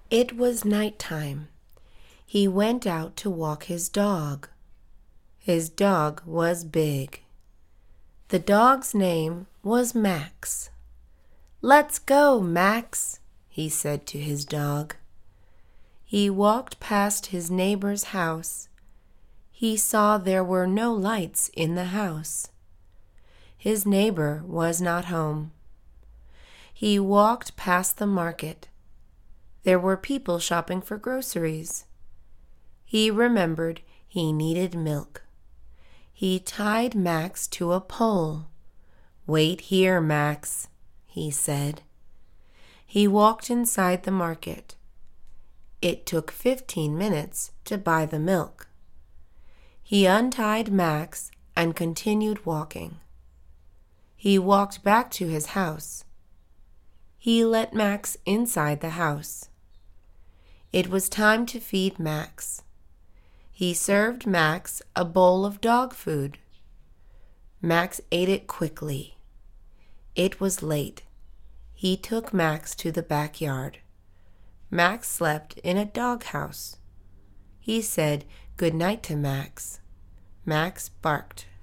It was night time. He went out to walk his dog. His dog was big. The dog's name was Max. "Let's go, Max," he said to his dog. He walked past his neighbor's house. He saw there were no lights in the house. His neighbor was not home. He walked past the market. There were people shopping for groceries. He remembered he needed milk. He tied Max to a pole. "Wait here, Max," he said. He walked inside the market. It took 15 minutes to buy the milk. He untied Max and continued walking. He walked back to his house. He let Max inside the house. It was time to feed Max. He served Max a bowl of dog food. Max ate it quickly. It was late. He took Max to the backyard. Max slept in a doghouse. He said good night to Max. Max barked.